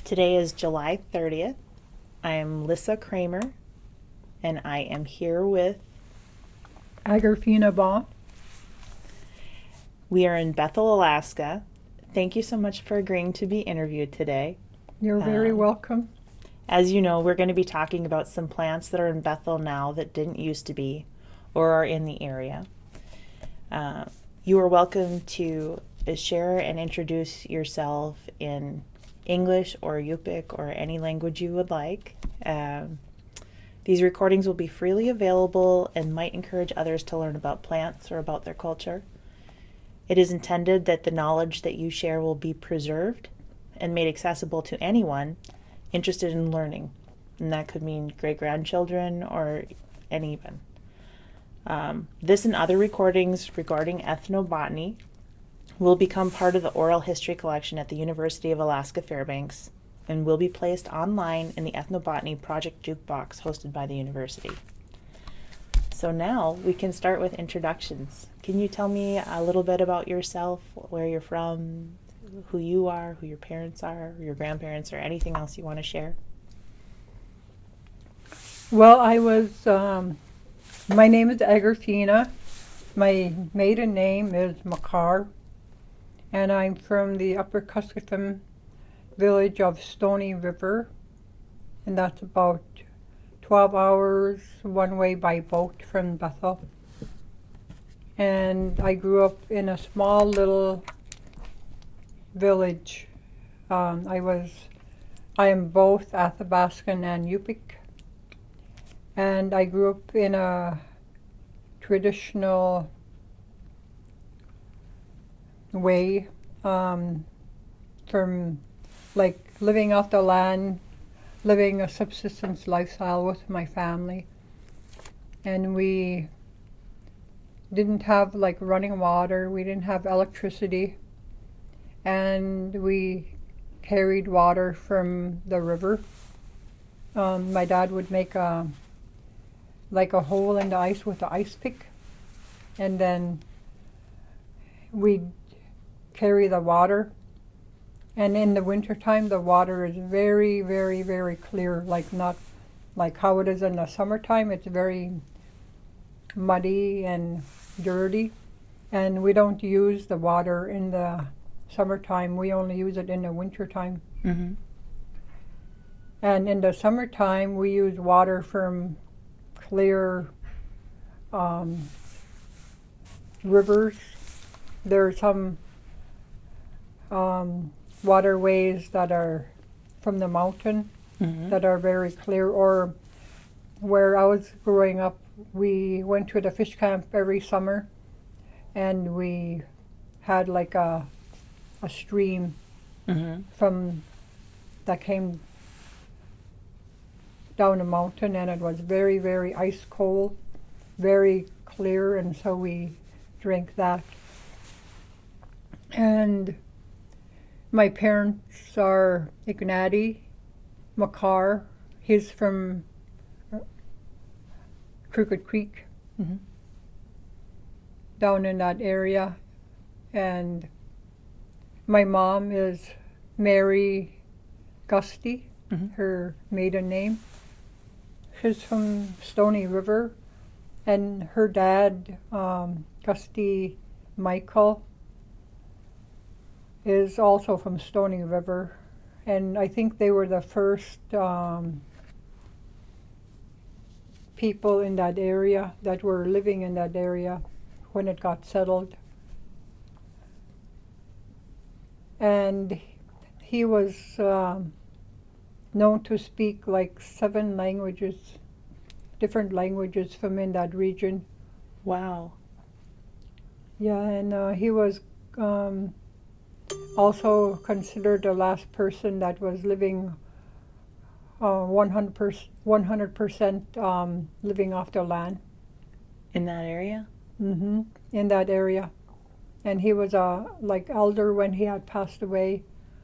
Today is July 30th. I am Lissa Kramer, and I am here with. Agrafina Baum. We are in Bethel, Alaska. Thank you so much for agreeing to be interviewed today. You're very welcome. As you know, we're going to be talking about some plants that are in Bethel now that didn't used to be or are in the area. You are welcome to share and introduce yourself in English or Yupik or any language you would like. These recordings will be freely available and might encourage others to learn about plants or about their culture. It is intended that the knowledge that you share will be preserved and made accessible to anyone interested in learning. And that could mean great-grandchildren or anyone. This and other recordings regarding ethnobotany will become part of the oral history collection at the University of Alaska Fairbanks and will be placed online in the Ethnobotany Project Jukebox hosted by the university. So now we can start with introductions. Can you tell me a little bit about yourself, where you're from, who you are, who your parents are, your grandparents, or anything else you want to share? Well, my name is Agrafina. My maiden name is Makar, and I'm from the Upper Kuskokwim village of Stony River, and that's about 12 hours one way by boat from Bethel. And I grew up in a small little village. I am both Athabaskan and Yupik, and I grew up in a traditional way, from like living off the land, living a subsistence lifestyle with my family. And we didn't have like running water, we didn't have electricity, and we carried water from the river. My dad would make a hole in the ice with the ice pick, and then we'd carry the water. And in the wintertime, the water is very, very, very clear, like not like how it is in the summertime. It's very muddy and dirty, and we don't use the water in the summertime. We only use it in the wintertime. Mm-hmm. And in the summertime, we use water from clear rivers. There are some waterways that are from the mountain that are very clear. Or where I was growing up, we went to the fish camp every summer, and we had like a stream from that came down a mountain, and it was very, very ice cold, very clear, and so we drank that. And my parents are Ignati Makar. He's from Crooked Creek, down in that area. And my mom is Mary Gusty, her maiden name. She's from Stony River, and her dad, Gusty Michael, is also from Stony River, and I think they were the first people in that area that were living in that area when it got settled. And he was known to speak like 7 languages, different languages from in that region. Wow. Yeah, and he was also considered the last person that was living 100% living off the land. In that area? In that area. And he was like elder when he had passed away.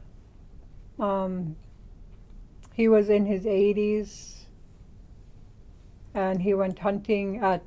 He was in his 80s, and he went hunting at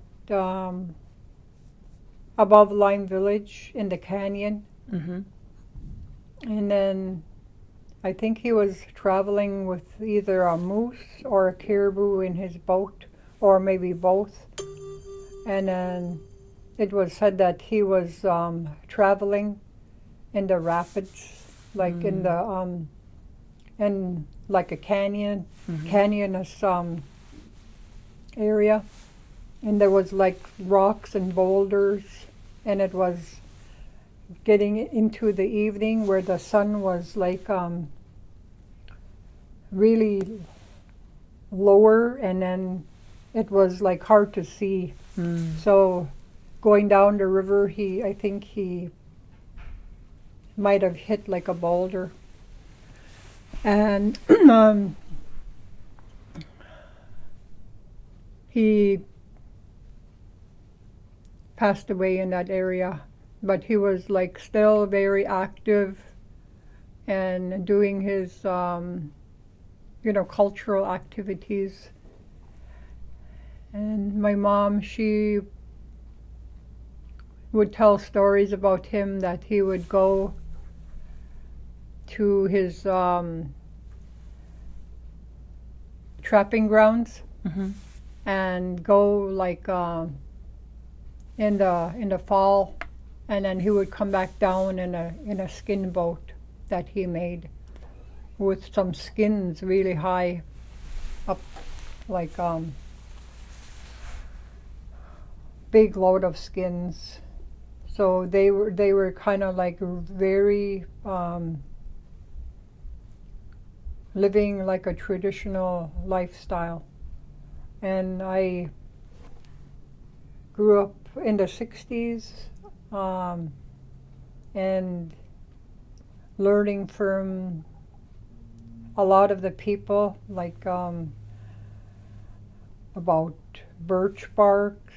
above Lime Village in the canyon. Mm-hmm. And then I think he was traveling with either a moose or a caribou in his boat, or maybe both. And then it was said that he was traveling in the rapids, like in the in like a canyonous area, and there was like rocks and boulders, and it was getting into the evening where the sun was like really lower, and then it was like hard to see. So going down the river, I think he might have hit like a boulder, and he passed away in that area. But he was like still very active and doing his, cultural activities. And my mom, she would tell stories about him that he would go to his trapping grounds and go like in the fall, and then he would come back down in a skin boat that he made with some skins really high up, like big load of skins. So they were kind of like very living like a traditional lifestyle. And I grew up in the 60s and learning from a lot of the people, like about birch barks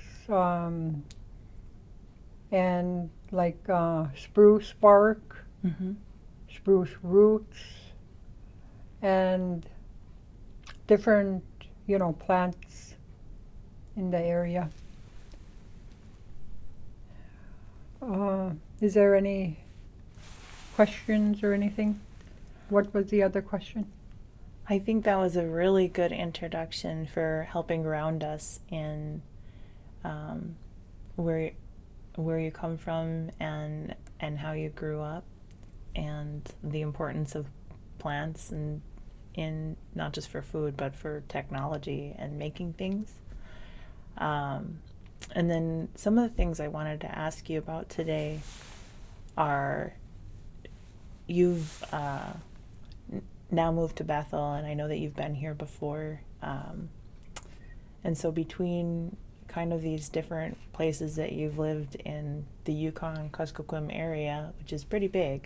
and like spruce bark, spruce roots, and different, plants in the area. Is there any questions or anything? What was the other question? I think that was a really good introduction for helping ground us in where you come from and how you grew up, and the importance of plants and in not just for food but for technology and making things. And then some of the things I wanted to ask you about today are, you've now moved to Bethel, and I know that you've been here before. And so between kind of these different places that you've lived in the Yukon-Kuskokwim area, which is pretty big,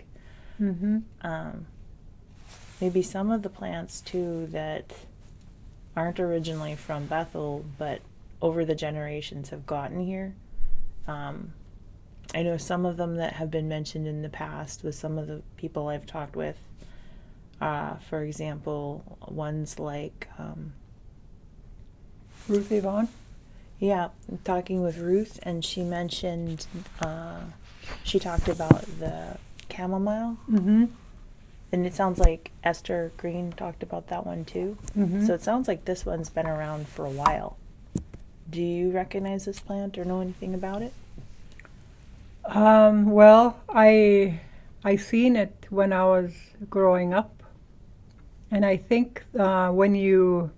maybe some of the plants too that aren't originally from Bethel but over the generations have gotten here. I know some of them that have been mentioned in the past with some of the people I've talked with. For example, ones like Ruth Yvonne? Yeah, talking with Ruth, and she mentioned, she talked about the chamomile. And it sounds like Esther Green talked about that one too. So it sounds like this one's been around for a while. Do you recognize this plant or know anything about it? Well, I seen it when I was growing up, and I think when you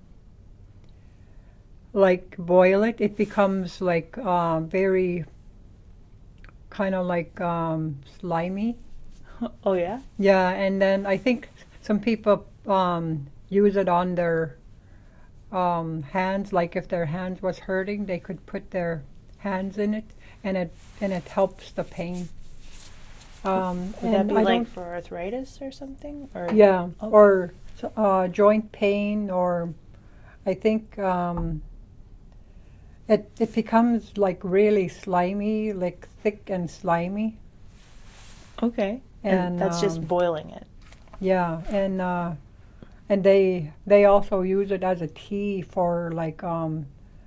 like boil it, it becomes like very kind of like slimy. Oh yeah? Yeah, and then I think some people use it on their hands, like if their hands was hurting, they could put their hands in it, and it helps the pain. Would that be like for arthritis or something? Or yeah, okay. or joint pain, or I think it becomes like really slimy, like thick and slimy. Okay. And that's just boiling it. Yeah, and they also use it as a tea for like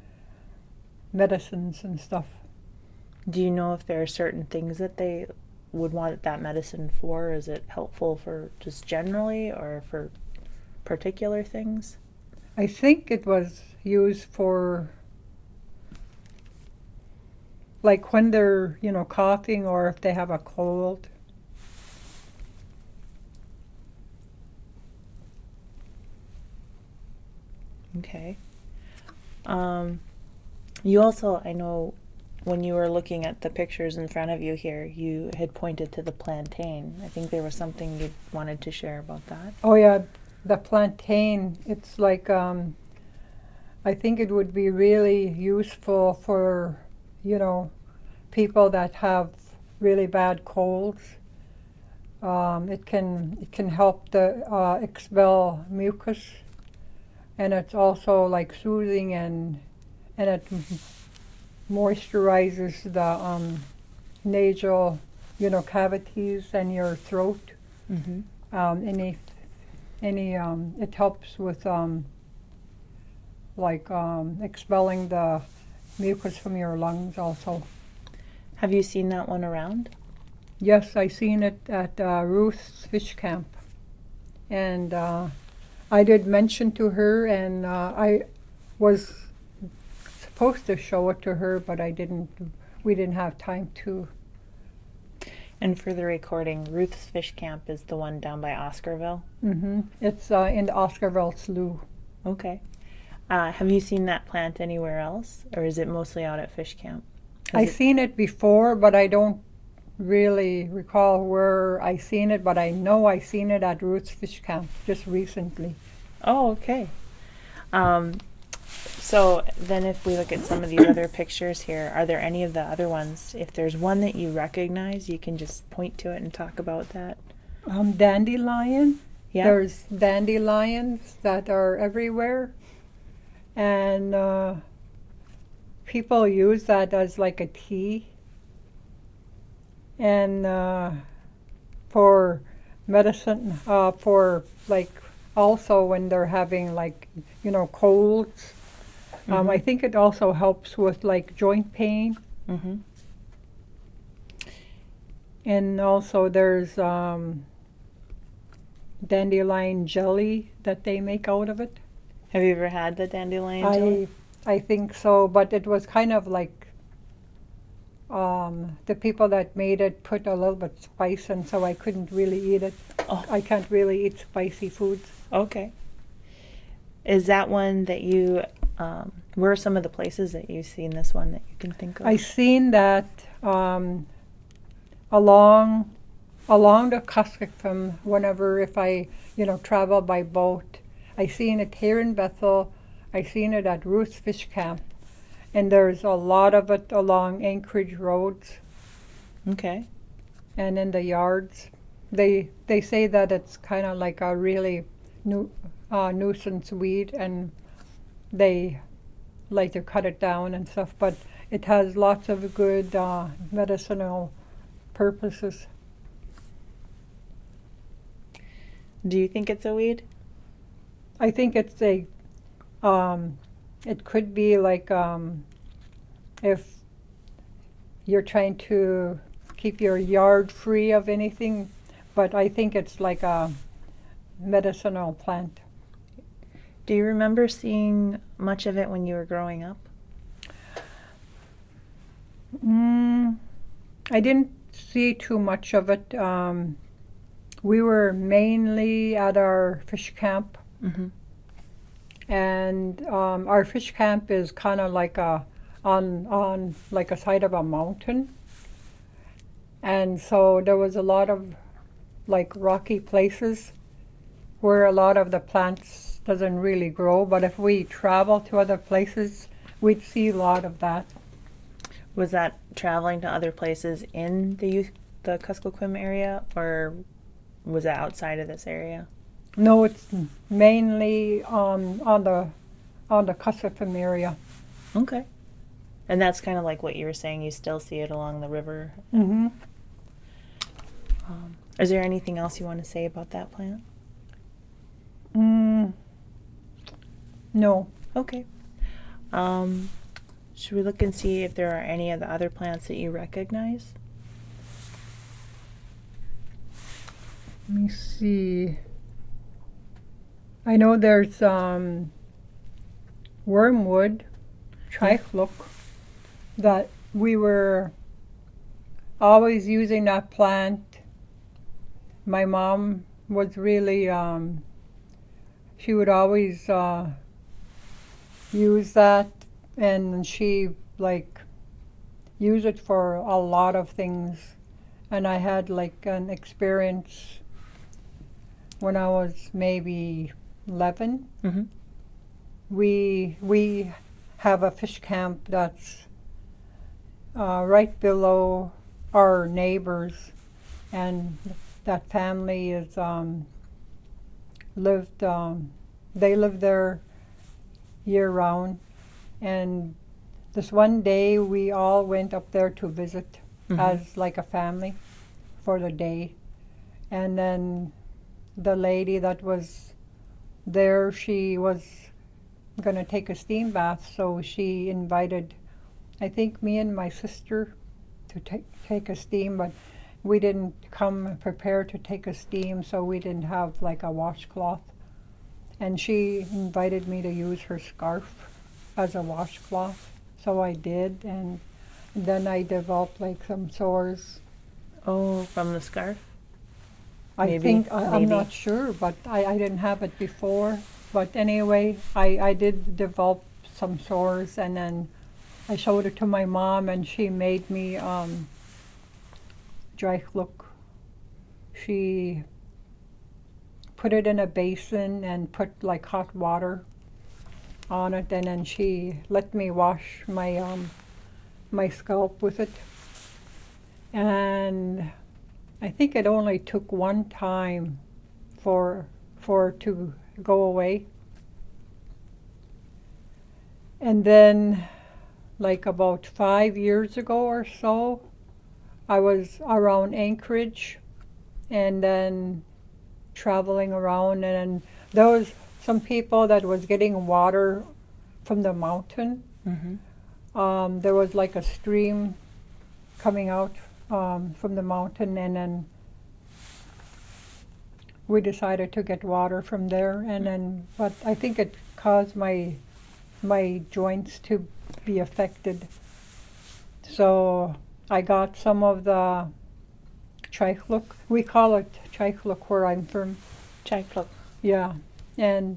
medicines and stuff. Do you know if there are certain things that they would want that medicine for? Is it helpful for just generally or for particular things? I think it was used for like when they're, coughing or if they have a cold. Okay. You also, I know, when you were looking at the pictures in front of you here, you had pointed to the plantain. I think there was something you wanted to share about that. Oh yeah, the plantain. It's like I think it would be really useful for people that have really bad colds. It can help the expel mucus, and it's also like soothing and it moisturizes the nasal cavities and your throat. Mm-hmm. It helps with expelling the mucus from your lungs also. Have you seen that one around? Yes, I seen it at Ruth's Fish Camp, and I did mention to her, and I was supposed to show it to her, but I didn't. We didn't have time to. And for the recording, Ruth's Fish Camp is the one down by Oscarville? Mm-hmm. It's in the Oscarville Slough. Okay. Have you seen that plant anywhere else, or is it mostly out at Fish Camp? I seen it before, but I don't really recall where I seen it, but I know I seen it at Ruth's Fish Camp just recently. Oh, okay. So then if we look at some of these other pictures here, are there any of the other ones? If there's one that you recognize, you can just point to it and talk about that. Dandelion. Yeah. There's dandelions that are everywhere. And people use that as like a tea. And for medicine, for like also when they're having like, colds. Mm-hmm. I think it also helps with like joint pain. Mm-hmm. And also there's dandelion jelly that they make out of it. Have you ever had the dandelion jelly? I think so, but it was kind of like the people that made it put a little bit spice in, so I couldn't really eat it. Oh. I can't really eat spicy foods. Okay. Is that one that you, where are some of the places that you've seen this one that you can think of? I seen that along the Kuskokwim, whenever if I, travel by boat. I seen it here in Bethel. I seen it at Ruth's Fish Camp. And there's a lot of it along Anchorage roads. Okay. And in the yards. They say that it's kind of like a really nuisance weed, and they like to cut it down and stuff, but it has lots of good medicinal purposes. Do you think it's a weed? I think it's it could be like if you're trying to keep your yard free of anything, but I think it's like a medicinal plant. Do you remember seeing much of it when you were growing up? I didn't see too much of it. We were mainly at our fish camp. Mm-hmm. And our fish camp is kind of like on like a side of a mountain. And so there was a lot of like rocky places where a lot of the plants doesn't really grow. But if we travel to other places, we'd see a lot of that. Was that traveling to other places in the Kuskokwim area, or was that outside of this area? No, it's mainly on the Kuskokwim area. Okay. And that's kind of like what you were saying, you still see it along the river. Mm-hmm. Is there anything else you want to say about that plant? No. Okay. Should we look and see if there are any of the other plants that you recognize? Let me see. I know there's wormwood, triflook, that we were always using that plant. My mom was really, she would always use that, and she like use it for a lot of things. And I had like an experience when I was maybe 11. Mm-hmm. We have a fish camp that's right below our neighbors, and that family is lived. They live there year round, and this one day we all went up there to visit as like a family for the day, and then the lady that was there, she was going to take a steam bath, so she invited, I think, me and my sister to take a steam, but we didn't come prepared to take a steam, so we didn't have like a washcloth. And she invited me to use her scarf as a washcloth, so I did, and then I developed like some sores. Oh, from the scarf? I Maybe, think, I'm maybe. not sure, but I didn't have it before. But anyway, I did develop some sores, and then I showed it to my mom, and she made me Triflook. She put it in a basin and put like hot water on it, and then she let me wash my my scalp with it. And I think it only took one time for it to go away. And then, like about 5 years ago or so, I was around Anchorage, and then traveling around, and then there was some people that was getting water from the mountain. Mm-hmm. There was like a stream coming out from the mountain, and then we decided to get water from there. And then, but I think it caused my joints to be affected. So I got some of the Triflook. We call it Triflook where I'm from. Triflook. Yeah, and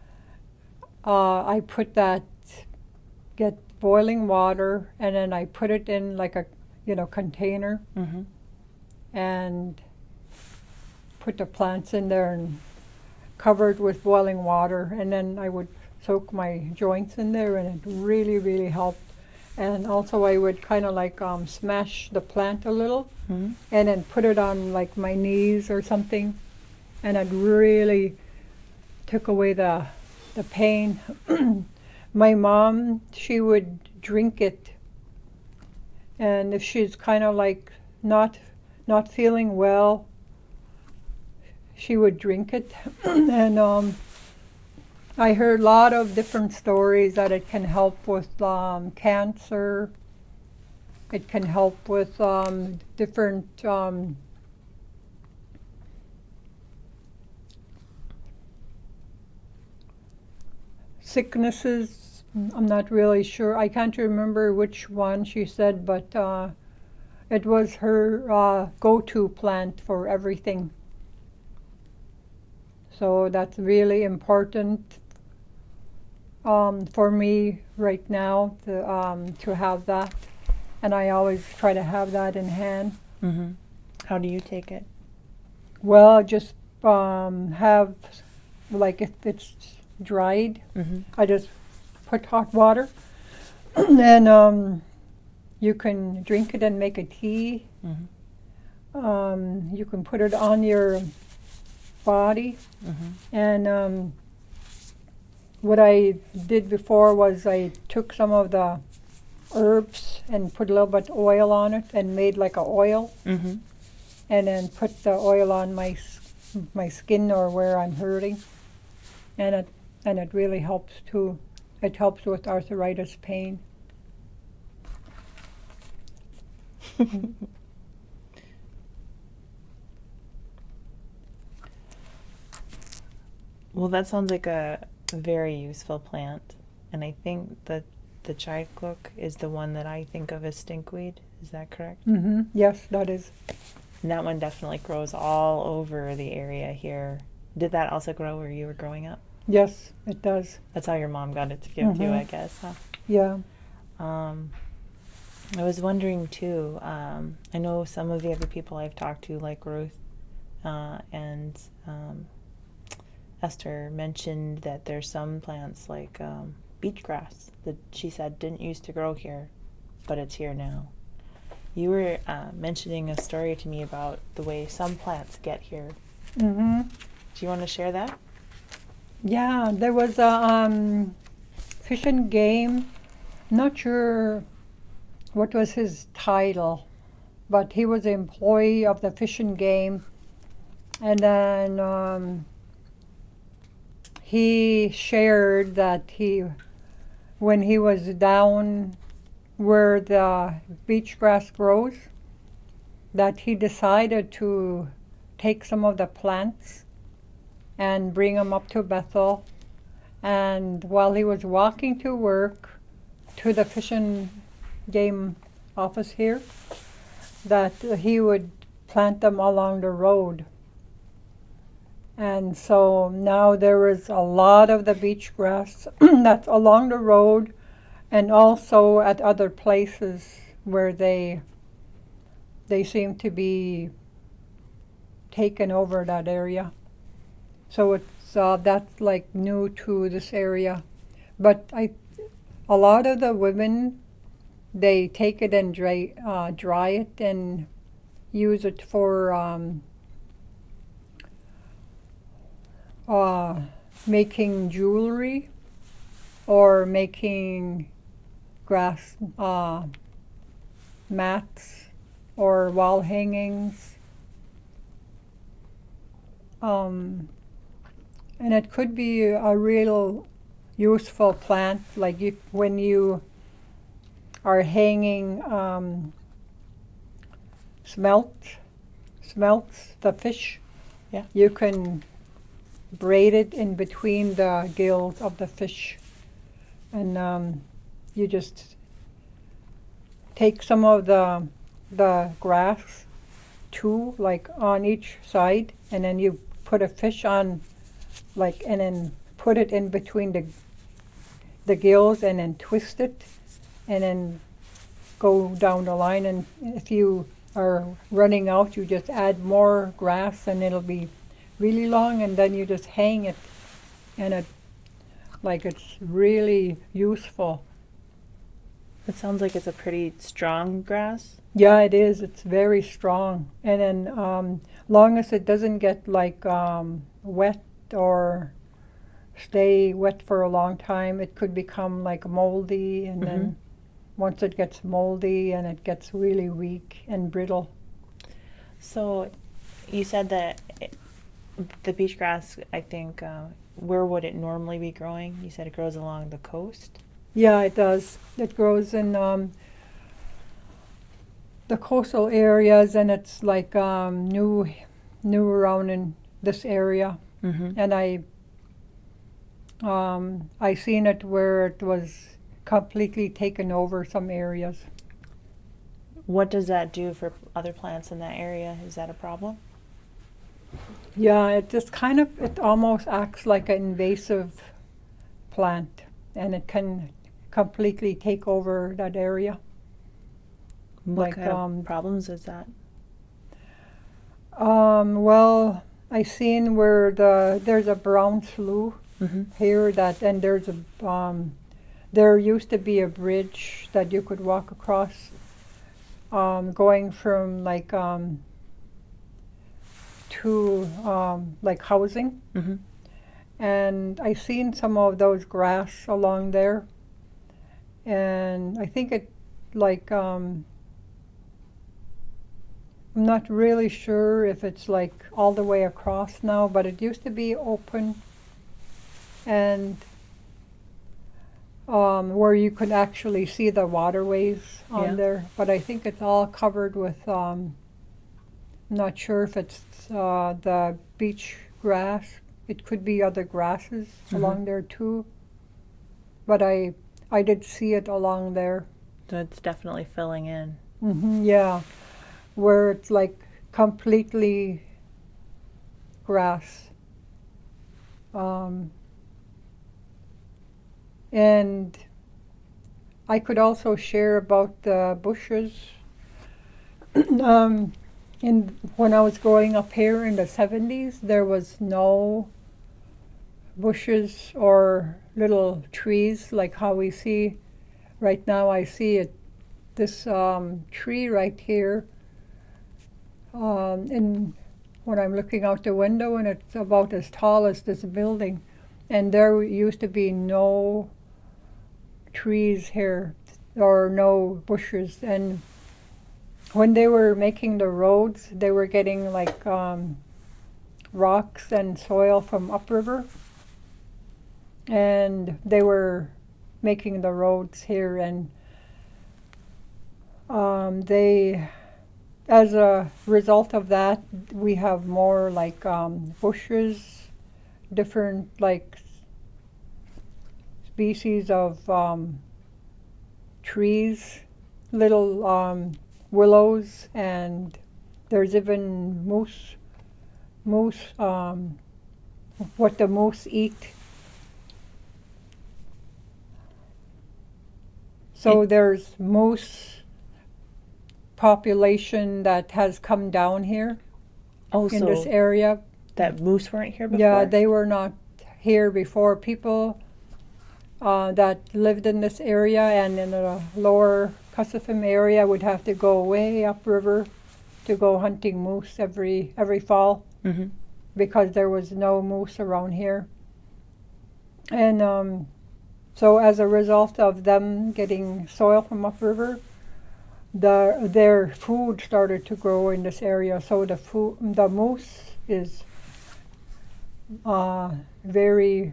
I put that, get boiling water, and then I put it in like a container, Mm-hmm. and put the plants in there and cover it with boiling water, and then I would soak my joints in there, and it really, really helped. And also I would kind of like smash the plant a little, Mm-hmm. and then put it on like my knees or something, and it really took away the pain. My mom, she would drink it, and if she's kind of like not feeling well, she would drink it. And I heard a lot of different stories that it can help with cancer. It can help with different sicknesses. I'm not really sure. I can't remember which one she said, but it was her go-to plant for everything. So that's really important for me right now to have that, and I always try to have that in hand. Mm-hmm. How do you take it? Well, just have, like, if it's dried, Mm-hmm. I just put hot water, and you can drink it and make a tea. Mm-hmm. You can put it on your body, Mm-hmm. and what I did before was I took some of the herbs and put a little bit of oil on it and made like a oil, Mm-hmm. and then put the oil on my skin or where I'm hurting, and it really helps too. It helps with arthritis pain. Well, that sounds like a very useful plant. And I think that the chicook is the one that I think of as stinkweed. Is that correct? Mm-hmm. Yes, that is. And that one definitely grows all over the area here. Did that also grow where you were growing up? Yes, it does. That's how your mom got it to give to you, Mhm. I guess, huh? Yeah. I was wondering too. I know some of the other people I've talked to, like Ruth and Esther, mentioned that there's some plants like beach grass that she said didn't used to grow here, but it's here now. You were mentioning a story to me about the way some plants get here. Mm-hmm. Do you want to share that? Yeah, there was a Fish and Game. Not sure what was his title, but he was an employee of the Fish and Game. And then he shared that when he was down where the beach grass grows, that he decided to take some of the plants and bring them up to Bethel. And while he was walking to work to the Fish and Game office here, that he would plant them along the road. And so now there is a lot of the beach grass that's along the road and also at other places where they seem to be taken over that area. So it's that's like new to this area. But a lot of the women, they take it and dry it and use it for making jewelry or making grass mats or wall hangings. And it could be a real useful plant, like when you are hanging smelts, the fish. Yeah. You can braid it in between the gills of the fish, and you just take some of the grass, like on each side, and then you put a fish on, and then put it in between the gills, and then twist it, and then go down the line. And if you are running out, you just add more grass, and it'll be really long, and then you just hang it, and it's really useful. It sounds like it's a pretty strong grass. Yeah, it is. It's very strong, and then long as it doesn't get wet or stay wet for a long time, it could become like moldy, and then once it gets moldy, and it gets really weak and brittle. So you said that the beach grass, I think, where would it normally be growing? You said it grows along the coast? Yeah, it does. It grows in the coastal areas, and it's like new around in this area. Mm-hmm. And I seen it where it was completely taken over some areas. What does that do for other plants in that area? Is that a problem? Yeah, it just it almost acts like an invasive plant, and it can completely take over that area. What kind of problems is that? Well, I seen where there's a brown slough here, and there used to be a bridge that you could walk across, going from to housing. Mm-hmm. And I seen some of those grass along there, and I think I'm not really sure if it's all the way across now, but it used to be open, and where you could actually see the waterways on there. But I think it's all covered with, I'm not sure if it's the beach grass, it could be other grasses along there too. But I did see it along there. So it's definitely filling in. Yeah, where it's like completely grass. And I could also share about the bushes. When I was growing up here in the 70s, there was no bushes or little trees like how we see right now. I see it, this tree right here, and when I'm looking out the window, and it's about as tall as this building, and there used to be no trees here or no bushes. And when they were making the roads, they were getting like rocks and soil from upriver, and they were making the roads here, and they, as a result of that, we have more like bushes, different like species of trees, little willows, and there's even moose, what the moose eat. So there's moose population that has come down here Oh, in so this area. that moose weren't here before? Yeah, they were not here before. People that lived in this area and in the lower Cussatham area would have to go way upriver to go hunting moose every fall, because there was no moose around here. And so as a result of them getting soil from upriver, their food started to grow in this area. So the moose is very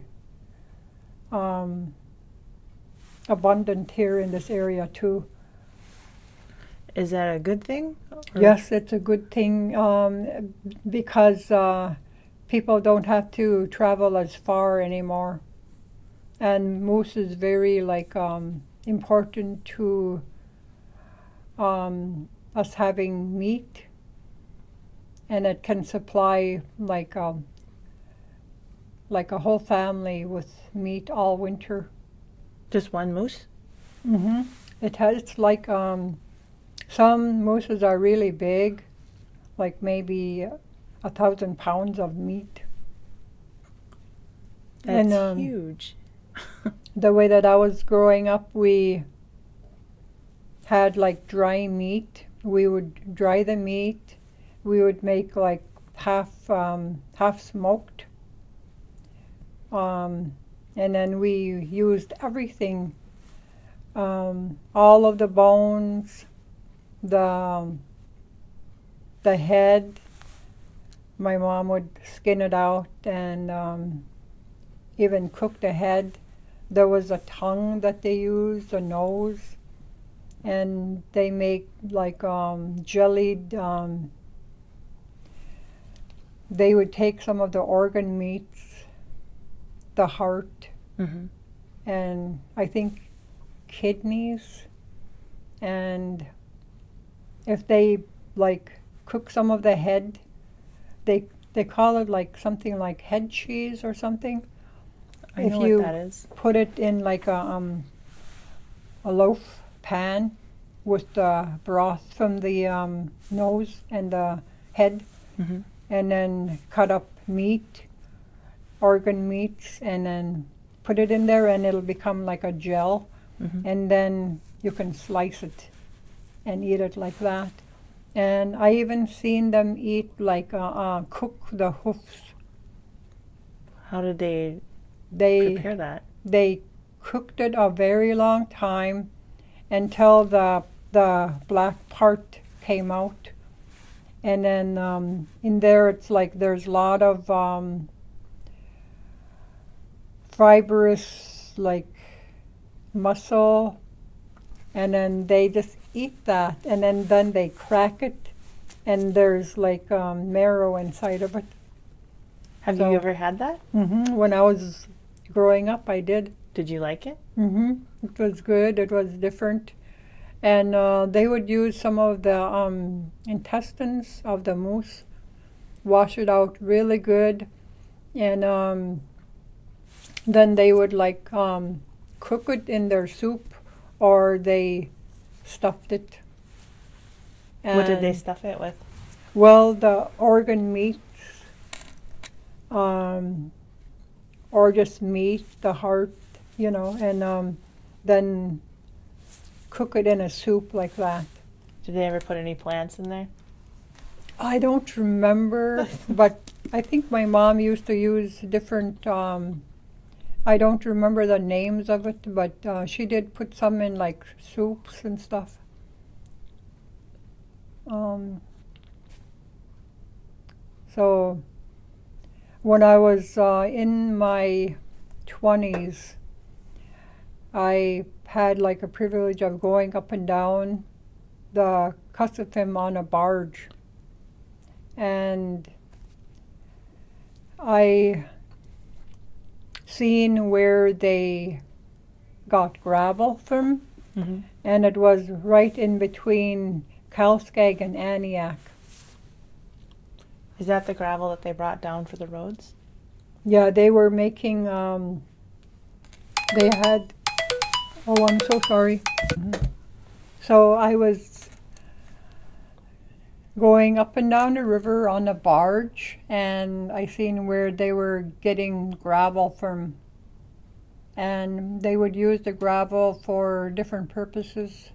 abundant here in this area too. Is that a good thing? Or? Yes, it's a good thing, because people don't have to travel as far anymore. And moose is very like important to us having meat, and it can supply like a whole family with meat all winter. Just one moose? It's like some mooses are really big, like maybe 1,000 pounds of meat. That's huge. The way that I was growing up, we had like dry meat. We would dry the meat. We would make like half smoked, and then we used everything, all of the bones, the head. My mom would skin it out and even cook the head. There was a tongue that they used, a nose, and they make like jellied. They would take some of the organ meats, the heart, and I think kidneys, and if they like cook some of the head, they call it like something like head cheese or something. I know what that is. Put it in like a loaf pan with the broth from the nose and the head, and then cut up meat, organ meats, and then put it in there, and it'll become like a gel, and then you can slice it and eat it like that. And I even seen them eat like cook the hoofs. How did they prepare that? They cooked it a very long time until the black part came out, and then in there it's like there's a lot of fibrous like muscle, and then they just eat that, and then they crack it, and there's like marrow inside of it. Have So- you ever had that? When I was growing up, I did. Did you like it? It was good. It was different. And they would use some of the intestines of the moose, wash it out really good, and then they would like cook it in their soup, or they stuffed it. What did they And- stuff it with? Well, the organ meats, or just meat, the heart, and then cook it in a soup like that. Did they ever put any plants in there? I don't remember, but I think my mom used to use different, I don't remember the names of it, but she did put some in like soups and stuff. So when I was in my 20s, I had like a privilege of going up and down the Cussaphim on a barge. And I seen where they got gravel from, Mm-hmm. and it was right in between Kalskag and Aniak. Is that the gravel that they brought down for the roads? Yeah, they were making, they had, oh, I'm so sorry. So I was going up and down the river on a barge, and I seen where they were getting gravel from. And they would use the gravel for different purposes.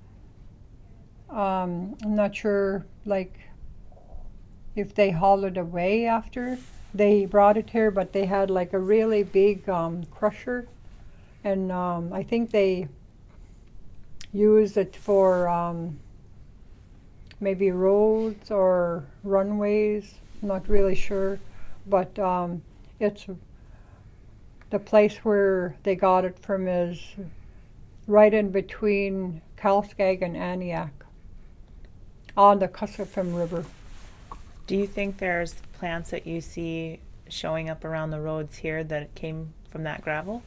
I'm not sure, like, if they hauled it away after they brought it here, but they had like a really big crusher, and I think they used it for maybe roads or runways. I'm not really sure, but it's the place where they got it from is right in between Kalskag and Aniak on the Cussaphim River. Do you think there's plants that you see showing up around the roads here that came from that gravel?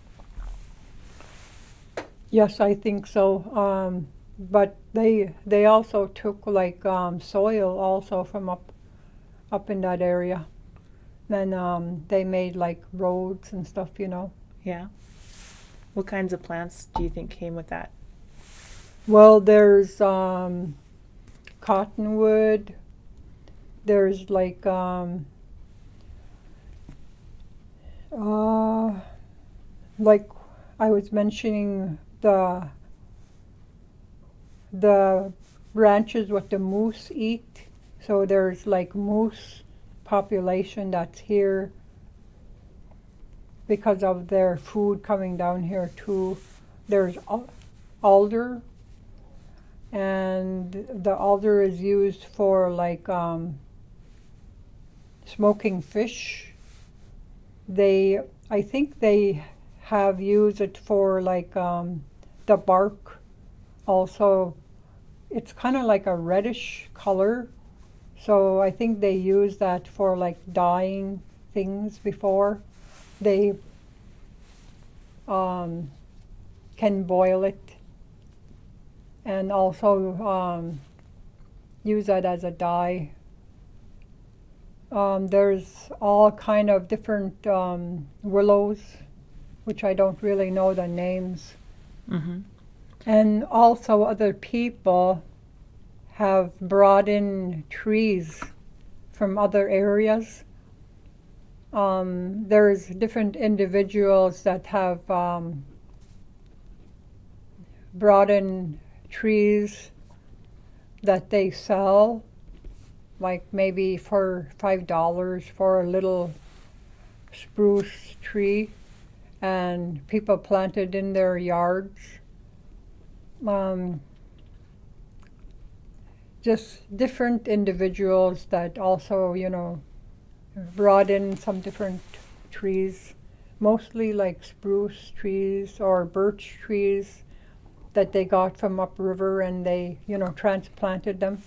Yes, I think so. But they also took like soil also from up in that area. Then they made like roads and stuff, Yeah. What kinds of plants do you think came with that? Well, there's cottonwood. There's like like I was mentioning the branches what the moose eat. So there's like moose population that's here because of their food coming down here too. There's alder, and the alder is used for like smoking fish. I think they have used it for like the bark also. It's kind of like a reddish color, so I think they use that for like dyeing things before. They can boil it and also use that as a dye. There's all kind of different willows, which I don't really know the names. Mm-hmm. And also other people have brought in trees from other areas. There's different individuals that have brought in trees that they sell, like maybe for $5 for a little spruce tree, and people planted in their yards. Just different individuals that also, brought in some different trees, mostly like spruce trees or birch trees that they got from upriver, and they, transplanted them.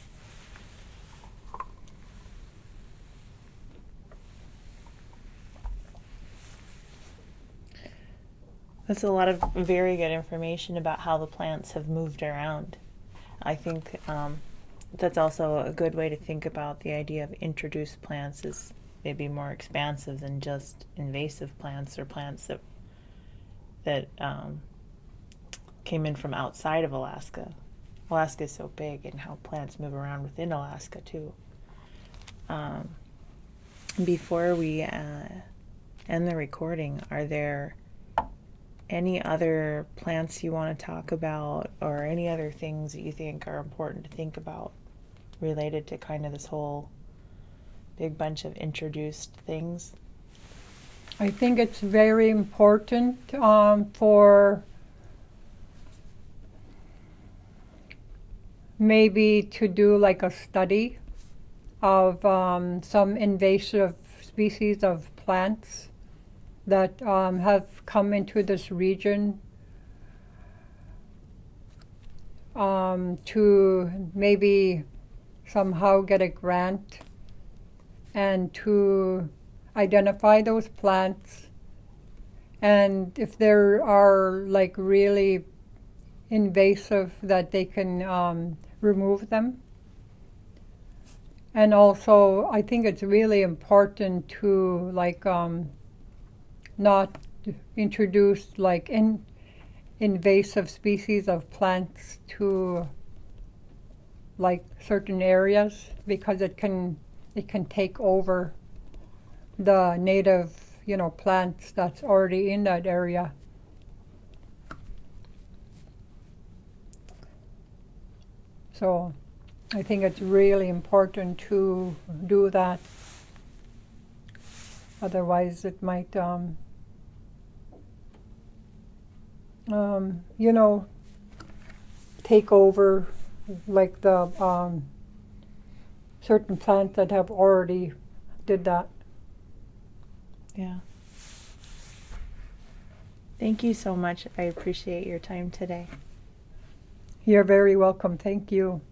That's a lot of very good information about how the plants have moved around. I think that's also a good way to think about the idea of introduced plants is maybe more expansive than just invasive plants or plants that came in from outside of Alaska. Alaska is so big, and how plants move around within Alaska too. Before we end the recording, are there any other plants you want to talk about, or any other things that you think are important to think about related to kind of this whole big bunch of introduced things? I think it's very important for maybe to do like a study of some invasive species of plants that have come into this region, to maybe somehow get a grant and to identify those plants, and if there are like really invasive, that they can remove them. And also I think it's really important to like not introduce like invasive species of plants to like certain areas, because it can take over the native, plants that's already in that area. So I think it's really important to do that. Otherwise it might take over like the certain plants that have already did that. Yeah. Thank you so much. I appreciate your time today. You're very welcome. Thank you.